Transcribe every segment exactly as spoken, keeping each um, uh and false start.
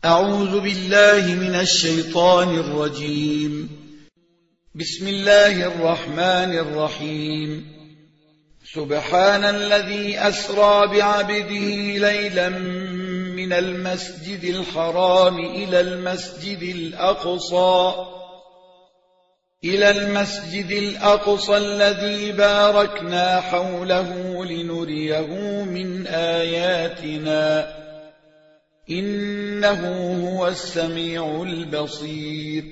أعوذ بالله من الشيطان الرجيم. بسم الله الرحمن الرحيم. سبحان الذي أسرى بعبده ليلا من المسجد الحرام إلى المسجد الأقصى إلى المسجد الأقصى الذي باركنا حوله لنريه من آياتنا إنه هو السميع البصير.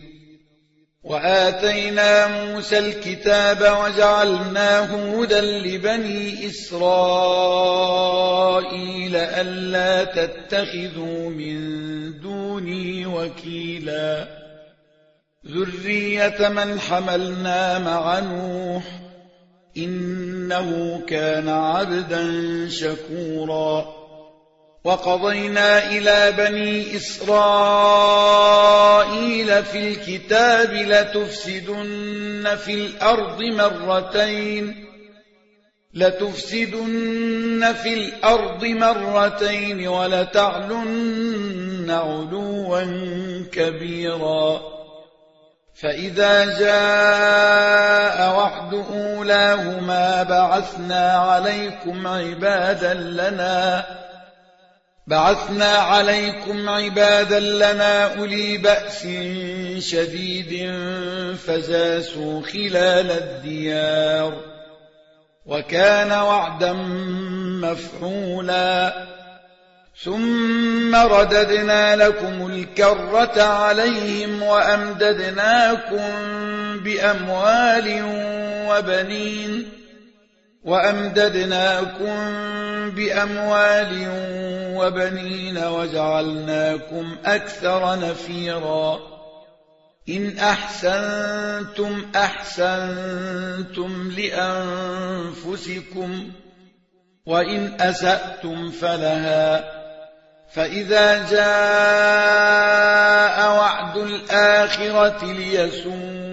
وآتينا موسى الكتاب وجعلناه هدى لبني إسرائيل ألا تتخذوا من دوني وكيلا ذرية من حملنا مع نوح إنه كان عبدا شكورا. وقضينا إلى بني إسرائيل في الكتاب لتفسدن في الأرض مرتين لتفسدن في الأرض مرتين ولتعلن علوا كبيرا. فإذا جاء وعد أولاهما بعثنا عليكم عبادا لنا بعثنا عليكم عبادا لنا أولي بأس شديد فجاسوا خلال الديار وكان وعدا مفعولا. ثم رددنا لكم الكرة عليهم وأمددناكم بأموال وبنين وأمددناكم بأموال وبنين وجعلناكم أكثر نفيرا. إن أحسنتم أحسنتم لأنفسكم وإن أسأتم فلها. فإذا جاء وعد الآخرة ليسوءوا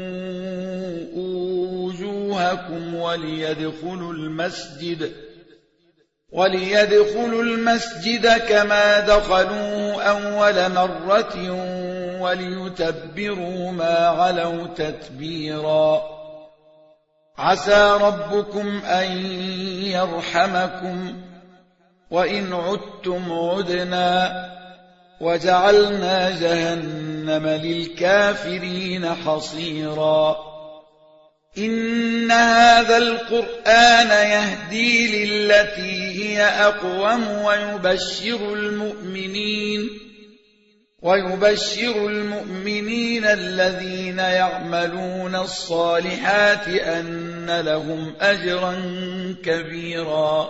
وجوهكم وليدخلوا المسجد وليدخلوا المسجد كما دخلوه أول مرة وليتبروا ما علوا تتبيرا. عسى ربكم أن يرحمكم وإن عدتم عدنا وجعلنا جهنم للكافرين حصيرا. إن هذا القرآن يهدي للتي هي أقوم ويبشر المؤمنين ويبشر المؤمنين الذين يعملون الصالحات أن لهم أجرا كبيرا.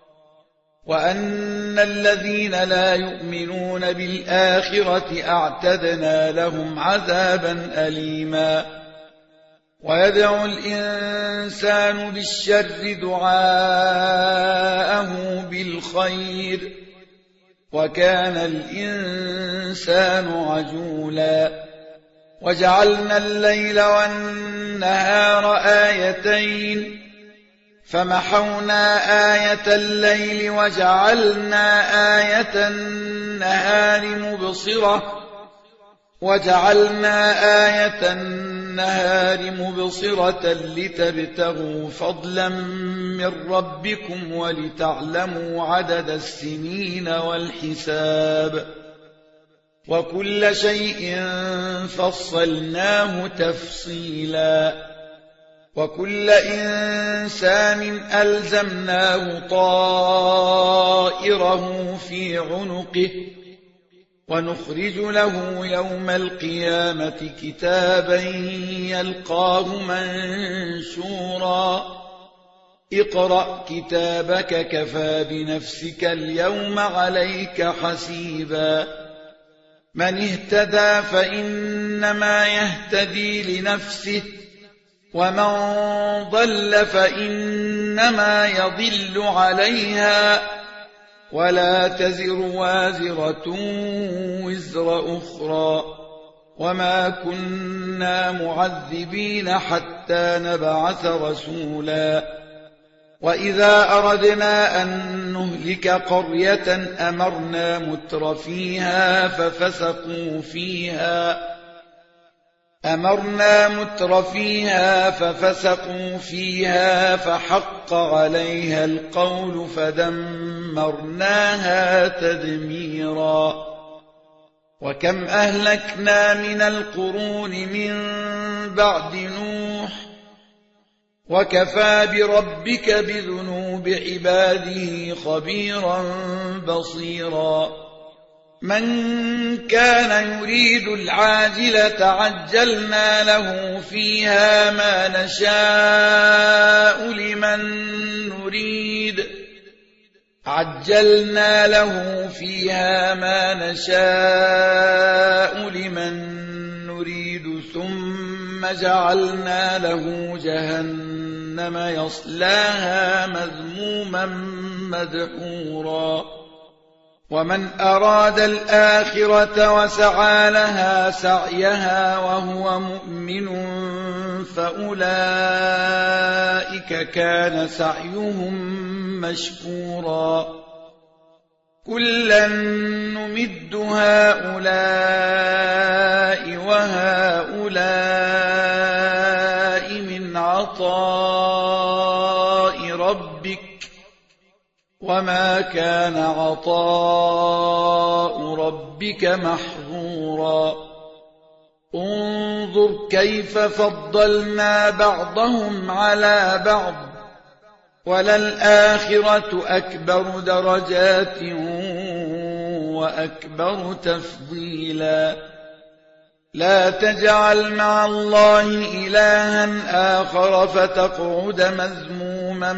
وأن الذين لا يؤمنون بالآخرة أعتدنا لهم عذابا أليما. ويدعو الإنسان بالشر دعاءه بالخير وكان الإنسان عجولا. وجعلنا الليل والنهار آيتين فمحونا آية الليل وجعلنا آية النهار مبصرة وجعلنا آية النهار مبصرة لتبتغوا فضلا من ربكم ولتعلموا عدد السنين والحساب وكل شيء فصلناه تفصيلا. وكل إنسان ألزمناه طائره في عنقه ونخرج له يوم القيامة كتابا يلقاه منشورا. اقرأ كتابك كفى بنفسك اليوم عليك حسيبا. من اهتدى فإنما يهتدي لنفسه ومن ضل فإنما يضل عليها ولا تزر وازرة وزر أخرى وما كنا معذبين حتى نبعث رسولا. وإذا أردنا أن نهلك قرية أمرنا متر فيها ففسقوا فيها أمرنا متر فيها ففسقوا فيها فحق عليها القول فدمرناها تدميرا وكم أهلكنا من القرون من بعد نوح وكفى بربك بذنوب عباده خبيرا بصيرا من كان يريد العاجلة عجلنا له فيها ما نشاء لمن نريد عجلنا له فيها ما نشاء لمن نريد ثم جعلنا له جهنم يصلاها مذموما مدحورا ومن أراد الآخرة وسعى لها سعيها وهو مؤمن فأولئك كان سعيهم مشكورا كلا نمد هؤلاء وهؤلاء من عطاء ربك وما كان عطاء ربك محظورا انظر كيف فضلنا بعضهم على بعض وللآخرة أكبر درجات وأكبر تفضيلا لا تجعل مع الله إلها آخر فتقعد مذموما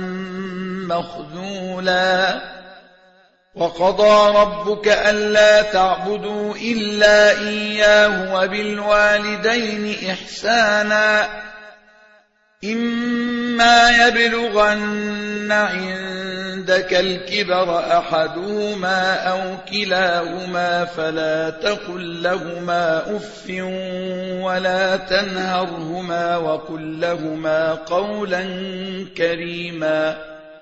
مخذولا وقضى ربك ألا تعبدوا إلا إياه وبالوالدين إحسانا إما يبلغن عندك الكبر أحدهما أو كلاهما فلا تقل لهما أف ولا تنهرهما وقل لهما قولا كريما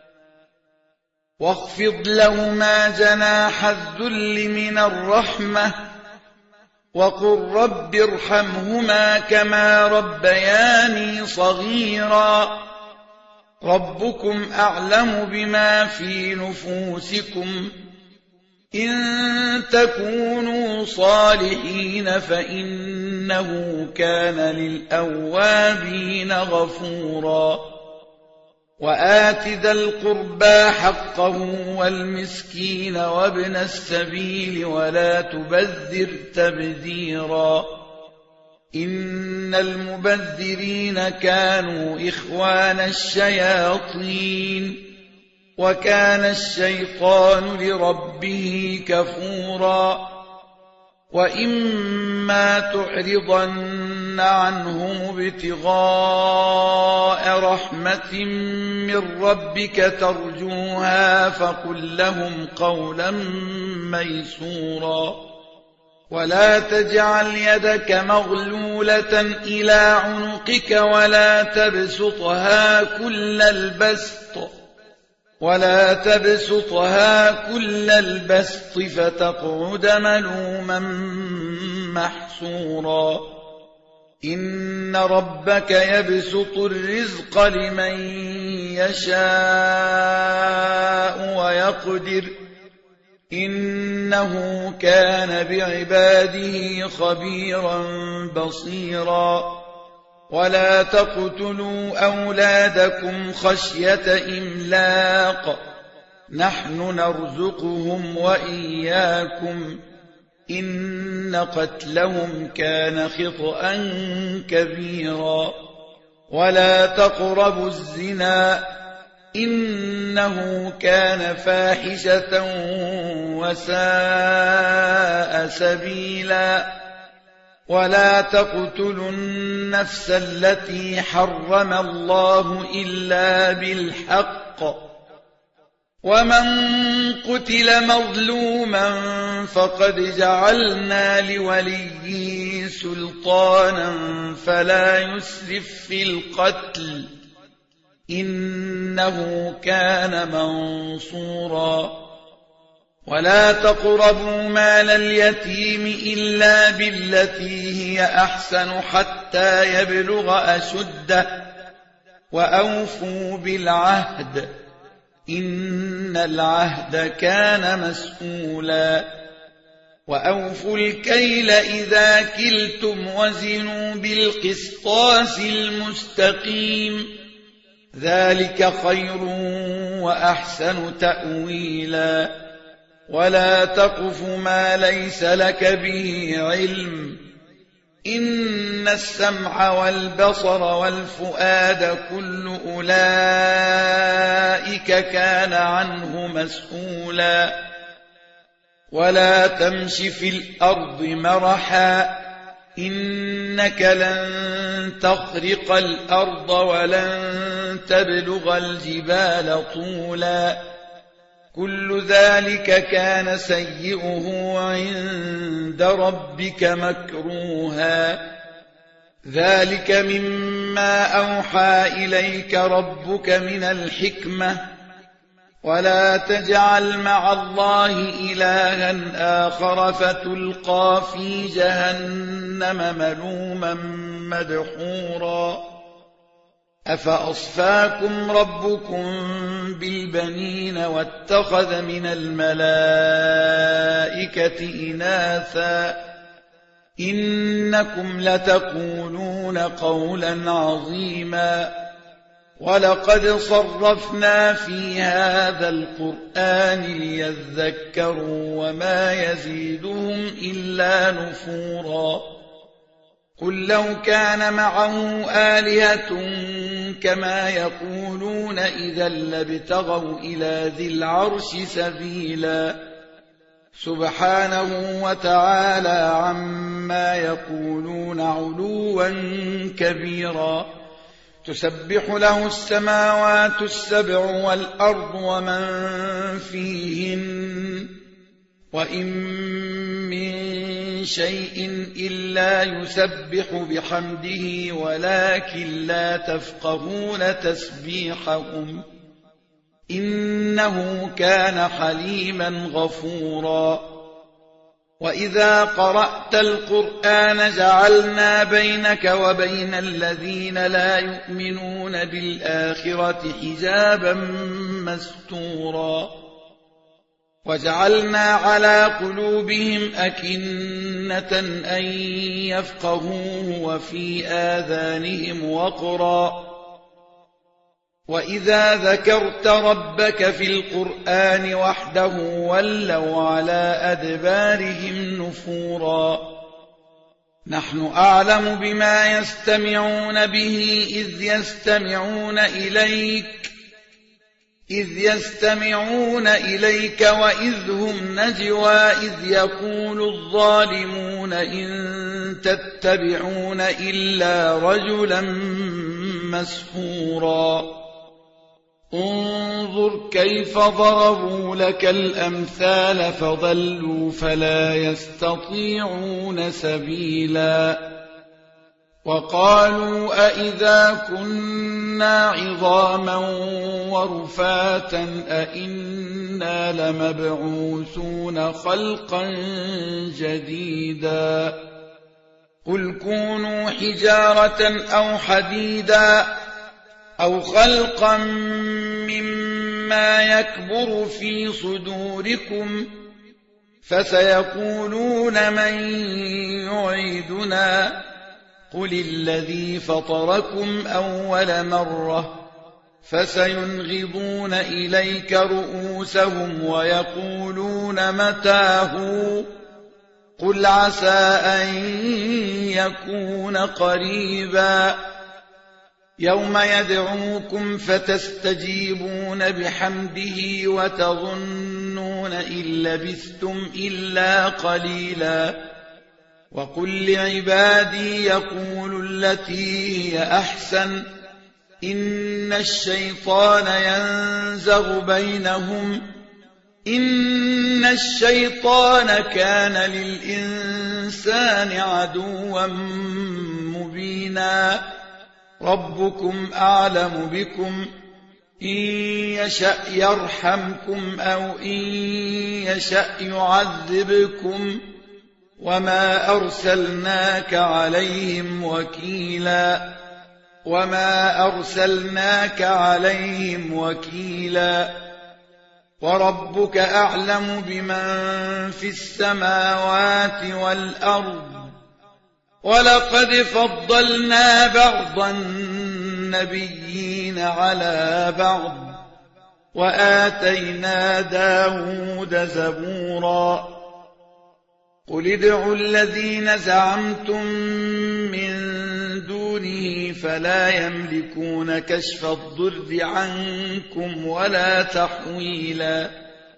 واخفض لهما جناح الذل من الرحمة وقل رب ارحمهما كما ربياني صغيرا ربكم أعلم بما في نفوسكم إن تكونوا صالحين فإنه كان للأوابين غفورا وآت ذا القربى حقه والمسكين وابن السبيل ولا تبذر تبذيرا إن المبذرين كانوا إخوان الشياطين وكان الشيطان لربه كفورا وإما تعرضن عنهم ابتغاء رحمة من ربك ترجوها فقل لهم قولا ميسورا ولا تجعل يدك مغلولة إلى عنقك ولا تبسطها كل البسط ولا تبسطها كل البسط فتقعد ملوما محسورا إن ربك يبسط الرزق لمن يشاء ويقدر إنه كان بعباده خبيرا بصيرا ولا تقتلوا أولادكم خشية إملاق نحن نرزقهم وإياكم إن قتلهم كان خطأ كبيرا ولا تقربوا الزنا إنه كان فاحشة وساء سبيلا ولا تقتلوا النفس التي حرم الله إلا بالحق ومن قتل مظلوما فقد جعلنا لوليه سلطانا فلا يسرف في القتل إنه كان منصورا ولا تقربوا مال اليتيم إلا بالتي هي أحسن حتى يبلغ أشده وأوفوا بالعهد إن العهد كان مسؤولا وأوفوا الكيل إذا كلتم وزنوا بالقسطاس المستقيم ذلك خير وأحسن تأويلا ولا تقف ما ليس لك به علم إن السمع والبصر والفؤاد كل أولئك كان عنه مسؤولا ولا تمش في الأرض مرحا إنك لن تخرق الأرض ولن تبلغ الجبال طولا كل ذلك كان سيئه عند ربك مكروها ذلك مما أوحى إليك ربك من الحكمة ولا تجعل مع الله إلها آخر فتلقى في جهنم ملوما مدحورا أفأصفاكم ربكم بالبنين واتخذ من الملائكة إناثا إنكم لتقولون قولا عظيما ولقد صرفنا في هذا القرآن ليذكروا وما يزيدهم إلا نفورا قل لو كان معه آلهة كما يقولون إذا لابتغوا إلى ذي العرش سبيلا سبحانه وتعالى عما يقولون علوا كبيرا تسبح له السماوات السبع والأرض ومن فيهن وإن من شيء إلا يسبح بحمده ولكن لا تفقهون تسبيحهم إنه كان حليما غفورا وإذا قرأت القرآن جعلنا بينك وبين الذين لا يؤمنون بالآخرة حجابا مستورا وجعلنا على قلوبهم أكنة أن يفقهوه وفي آذانهم وقرا وإذا ذكرت ربك في القرآن وحده ولوا على أدبارهم نفورا نحن أعلم بما يستمعون به إذ يستمعون إليك إذ يستمعون إليك وإذ هم نجوى إذ يقول الظالمون إن تتبعون إلا رجلا مسحورا انظر كيف ضربوا لك الأمثال فضلوا فلا يستطيعون سبيلا وقالوا أئذا كنا عظاما ورفاتا أئنا لمبعوثون خلقا جديدا قل كونوا حجارة أو حديدا أو خلقا مما يكبر في صدوركم فسيقولون من يعيدنا قل الذي فطركم أول مرة فسينغضون إليك رؤوسهم ويقولون متى هو قل عسى أن يكون قريبا يوم يدعوكم فتستجيبون بحمده وتظنون إن لبثتم إلا قليلا وقل لعبادي يقولوا التي هي أحسن إن الشيطان ينزغ بينهم إن الشيطان كان للإنسان عدوا مبينا ربكم أعلم بكم إن يشأ يرحمكم أو إن يشأ يعذبكم وما أرسلناك عليهم وكيلا وما أرسلناك عليهم وكيلا وربك أعلم بمن في السماوات والأرض ولقد فضلنا بعض النبيين على بعض وآتينا داود زبورا قل ادعوا الذين زعمتم من دونه فلا يملكون كشف الضر عنكم ولا تحويلا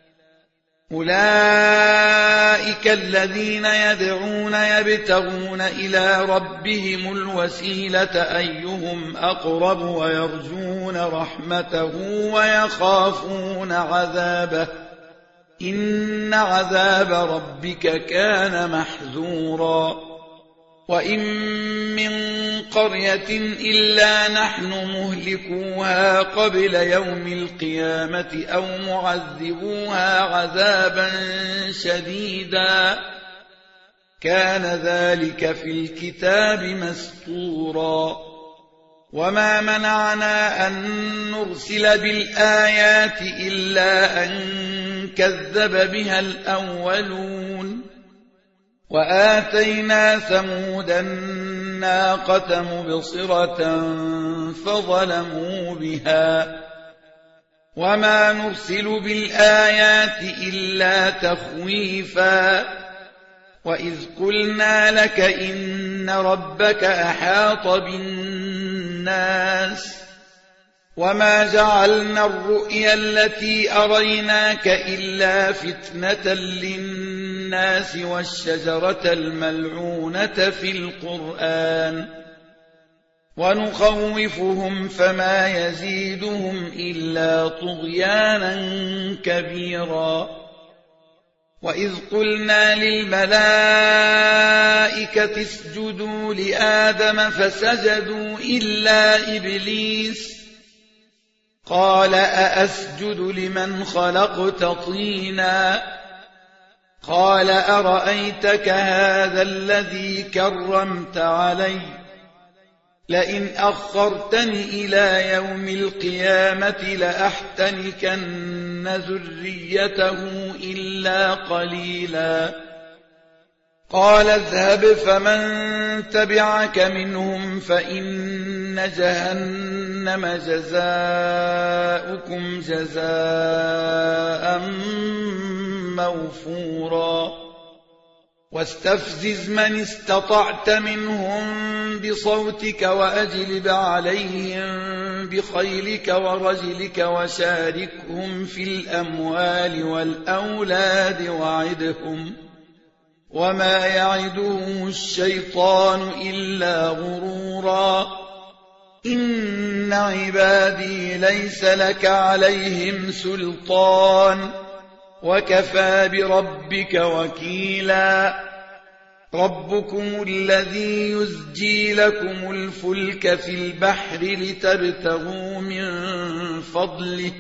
أولئك الذين يدعون يبتغون إلى ربهم الوسيلة أيهم أقرب ويرجون رحمته ويخافون عذابه إن عذاب ربك كان محذورا وإن من قرية إلا نحن مهلكوها قبل يوم القيامة أو معذبوها عذابا شديدا كان ذلك في الكتاب مسطورا وما منعنا أن نرسل بالآيات إلا أن كذب بها الأولون وآتينا ثمود الناقة مبصرة فظلموا بها وما نرسل بالآيات إلا تخويفا وإذ قلنا لك إن ربك أحاط بالناس وما جعلنا الرؤيا التي أريناك إلا فتنة للناس والشجرة الملعونة في القرآن ونخوفهم فما يزيدهم إلا طغيانا كبيرا وإذ قلنا للملائكة اسجدوا لآدم فسجدوا إلا إبليس قال أأسجد لمن خلقت طينا قال أرأيتك هذا الذي كرمت علي لئن أخرتني إلى يوم القيامة لأحتنكن ذريته إلا قليلا قال اذهب فمن تبعك منهم فإن جهنم جزاؤكم جزاء موفورا واستفزز من استطعت منهم بصوتك وأجلب عليهم بخيلك ورجلك وشاركهم في الأموال والأولاد وعدهم وما يعدهم الشيطان إلا غرورا إن عبادي ليس لك عليهم سلطان وكفى بربك وكيلا ربكم الذي يزجي لكم الفلك في البحر لتبتغوا من فضله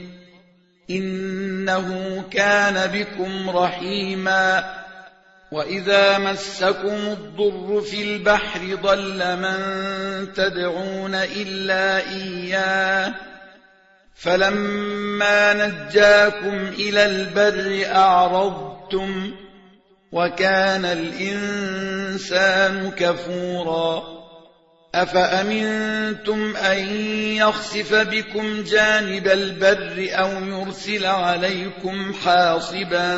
إنه كان بكم رحيما وإذا مسكم الضر في البحر ضل من تدعون إلا إياه فلما نجاكم إلى البر أعرضتم وكان الإنسان كفورا أفأمنتم أن يخسف بكم جانب البر أو يرسل عليكم حاصبا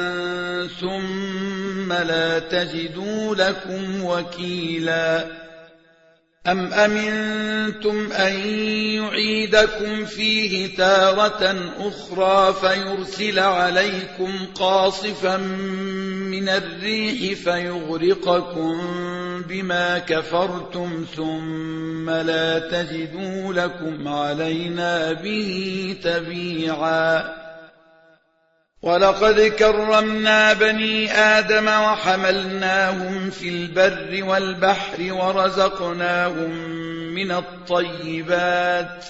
ثم لا تجدوا لكم وكيلا أم أمنتم أن يعيدكم فيه تارة أخرى فيرسل عليكم قاصفا من الريح فيغرقكم بما كفرتم ثم لا تجدوا لكم علينا به تبيعا ولقد كرمنا بني آدم وحملناهم في البر والبحر ورزقناهم من الطيبات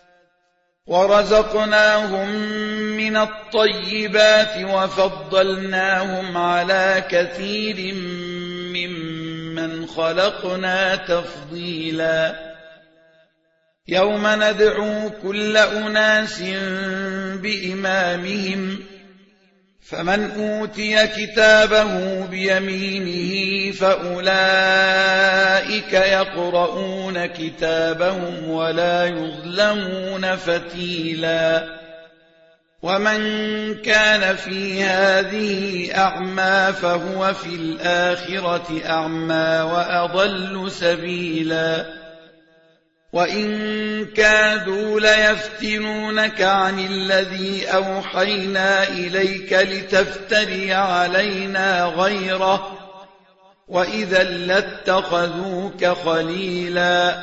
ورزقناهم من الطيبات وفضلناهم على كثير ممن خلقنا تفضيلا يوم ندعو كل أناس بإمامهم فمن أوتي كتابه بيمينه فأولئك يقرؤون كتابهم ولا يظلمون فتيلا ومن كان في هذه أعمى فهو في الآخرة أعمى وأضل سبيلا وإن كادوا ليفتنونك عن الذي أوحينا إليك لتفتري علينا غيره وإذا لاتخذوك خليلا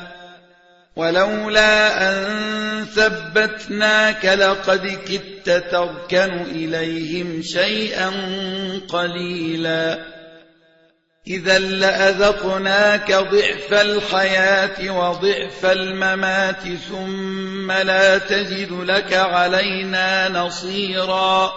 ولولا أن ثبتناك لقد كدت تركن إليهم شيئا قليلا إذا لأذقناك ضعف الحياة وضعف الممات ثم لا تجد لك علينا نصيرا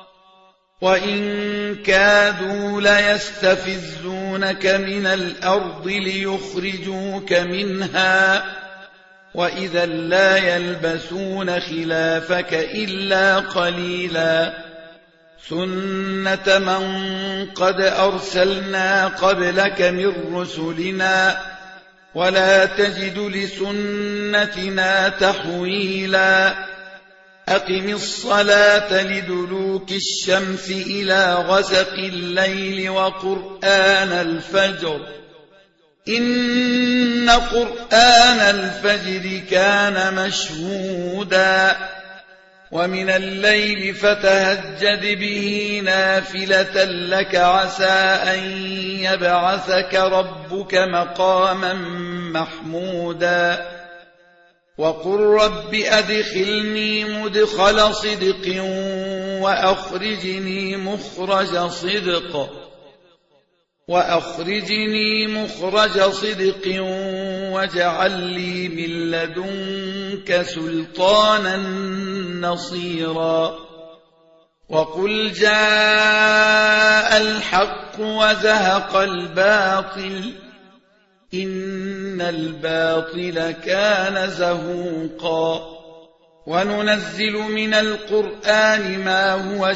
وإن كادوا ليستفزونك من الأرض ليخرجوك منها وإذا لا يلبسون خلافك إلا قليلا سنة من قد أرسلنا قبلك من رسلنا ولا تجد لسنتنا تحويلا أقم الصلاة لدلوك الشمس إلى غسق الليل وقرآن الفجر إن قرآن الفجر كان مشهودا ومن الليل فتهجد به نافلة لك عسى أن يبعثك ربك مقاما محمودا وقل رب أدخلني مدخل صدق وأخرجني مخرج صدق وأخرجني مخرج صدق واجعل لي من لدنك سلطانا نصيرا وقل جاء الحق وزهق الباطل إن الباطل كان زهوقا وننزل من القرآن ما هو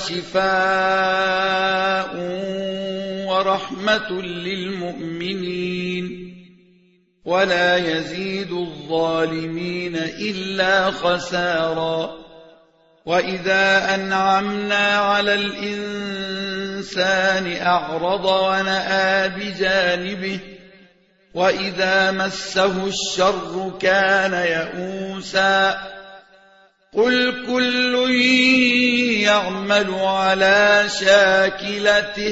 شفاء ورحمة للمؤمنين ولا يزيد الظالمين إلا خسارا وإذا أنعمنا على الإنسان أعرض ونأى بجانبه وإذا مسه الشر كان يئوسا قل كل يعمل على شاكلته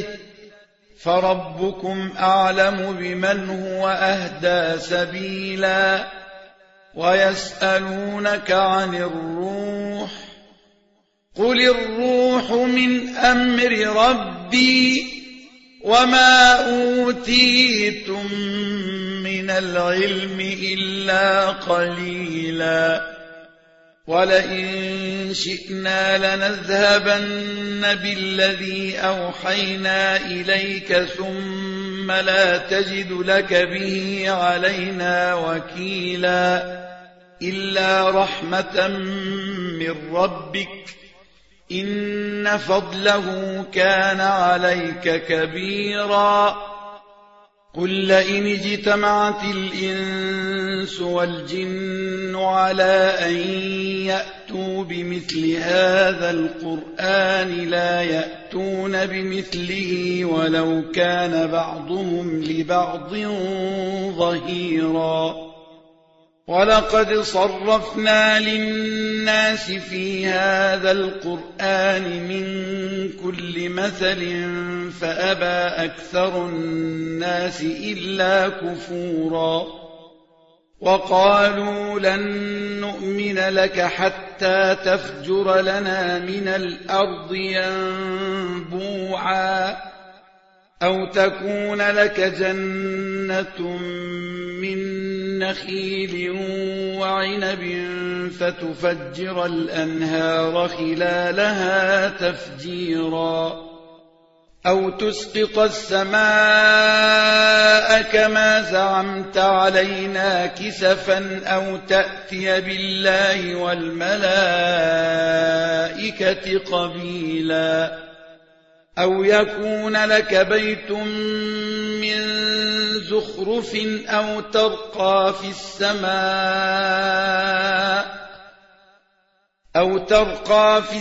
فربكم أعلم بمن هو أهدى سبيلا ويسألونك عن الروح قل الروح من أمر ربي وما أوتيتم من العلم إلا قليلا ولئن شئنا لنذهبن بالذي أوحينا إليك ثم لا تجد لك به علينا وكيلا إلا رحمة من ربك إن فضله كان عليك كبيرا قل لئن اجتمعت الإنس والجن على أن يأتوا بمثل هذا القرآن لا يأتون بمثله ولو كان بعضهم لبعض ظهيرا ولقد صرفنا للناس في هذا القرآن من كل مثل فأبى أكثر الناس إلا كفورا وقالوا لن نؤمن لك حتى تفجر لنا من الأرض ينبوعا أو تكون لك جنة من نخيل وعنب فتفجر الأنهار خلالها تفجيرا أو تسقط السماء كما زعمت علينا كسفا أو تأتي بالله والملائكة قبيلا أو يكون لك بيت من زخرف أو ترقى في السماء أو ترقى في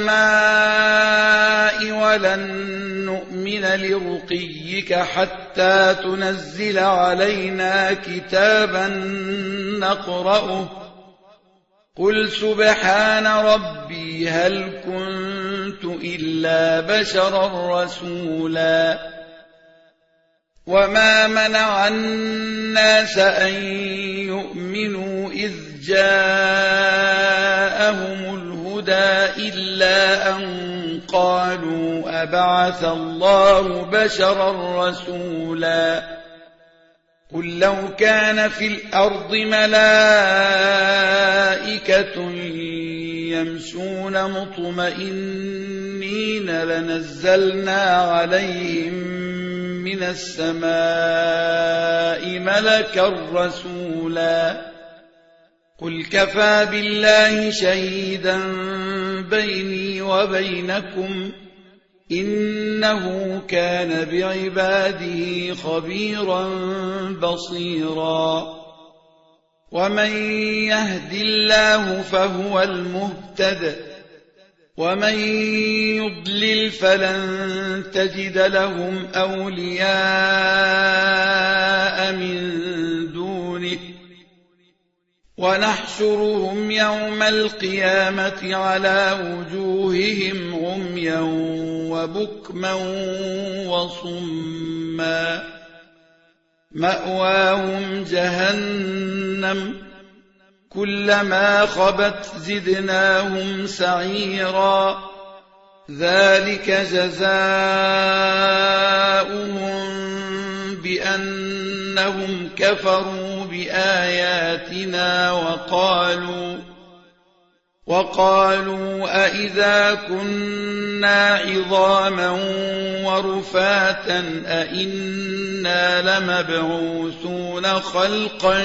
السماء ولن نؤمن لرقيك حتى تنزل علينا كتابا نقرأه قل سبحان ربي هل كنت إلا بشرا رسولا وما منع الناس أن يؤمنوا إذ جاءهم الهدى إلا أن قالوا أبعث الله بشرا رسولا قل لو كان في الأرض ملائكة يمشون مطمئنين لنزلنا عليهم من السماء ملكا رسولا قل كفى بالله شهيدا بيني وبينكم إنه كان بعباده خبيرا بصيرا ومن يهد الله فهو المهتد ومن يضلل فلن تجد لهم أولياء من دونه ونحشرهم يوم القيامة على وجوههم عميا وبكما وصما مأواهم جهنم كلما خبت زدناهم سعيرا ذلك جزاؤهم بأنهم كفروا بآياتنا وقالوا وقالوا أئذا كنا عظاما ورفاتا أئنا لمبعوثون خلقا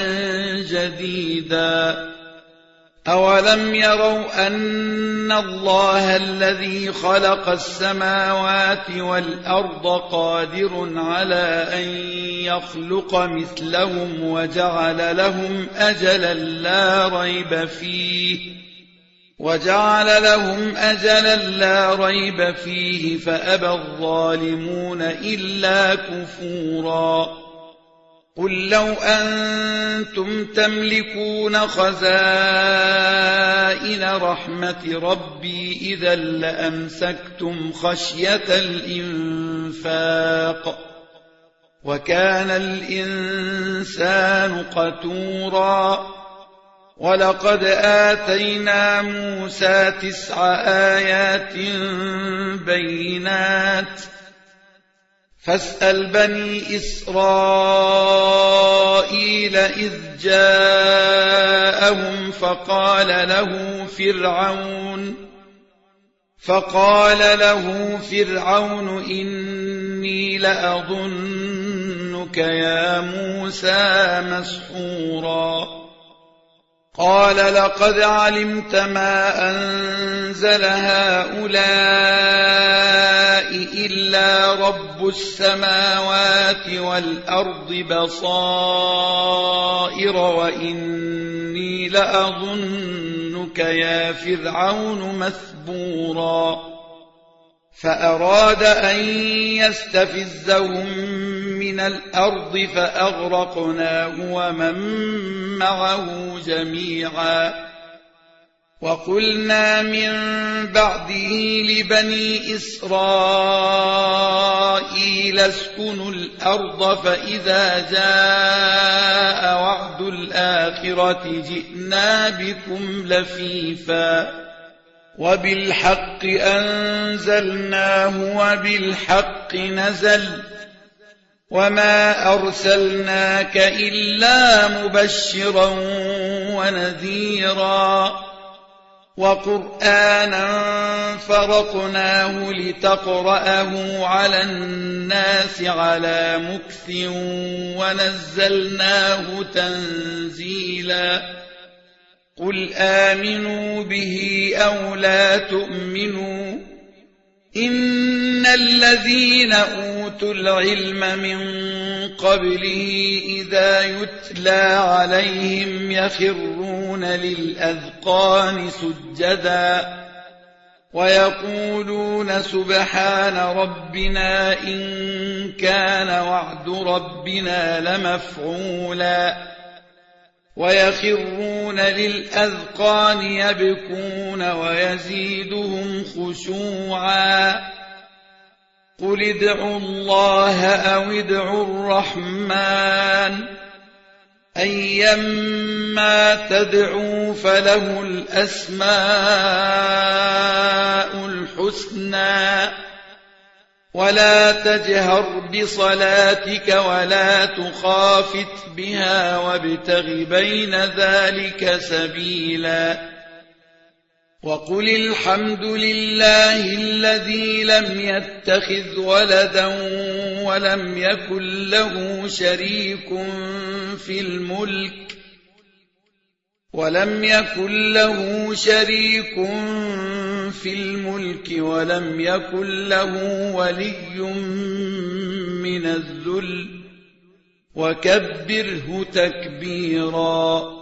جديدا أولم يروا أن الله الذي خلق السماوات والأرض قادر على أن يخلق مثلهم وجعل لهم أجلا لا ريب فيه وجعل لهم أجلا لا ريب فيه فأبى الظالمون إلا كفورا قل لو أنتم تملكون خزائن رحمة ربي إذا لأمسكتم خشية الإنفاق وكان الإنسان قتورا ولقد آتينا موسى تسع آيات بينات فاسأل بني إسرائيل إذ جاءهم فقال له فرعون فقال له فرعون إني لأظنك يا موسى مسحورا قال لقد علمت ما أنزل هؤلاء إلا رب السماوات والأرض بصائر وإني لأظنك يا فرعون مثبورا فأراد أن يستفزهم من الأرض فأغرقناه ومن معه جميعا وقلنا من بعده لبني إسرائيل اسكنوا الأرض فإذا جاء وعد الآخرة جئنا بكم لفيفا وبالحق أنزلناه وبالحق نزل وما أرسلناك إلا مبشرا ونذيرا وقرآنا فرقناه لتقرأه على الناس على مكث ونزلناه تنزيلا قل آمنوا به أو لا تؤمنوا إن الذين أوتوا العلم من قبله إذا يتلى عليهم يخرون للأذقان سجدا ويقولون سبحان ربنا إن كان وعد ربنا لمفعولا ويخرون للأذقان يبكون ويزيدهم خشوعا قل ادعوا الله أو ادعوا الرحمن أيما تدعوا فله الأسماء الحسنى ولا تجهر بصلاتك ولا تخافت بها وابتغ بين ذلك سبيلا وقل الحمد لله الذي لم يتخذ ولدا ولم يكن له شريك في الملك ولم يكن له شريك في الملك ولم يكن له ولي من الذل وكبره تكبيرا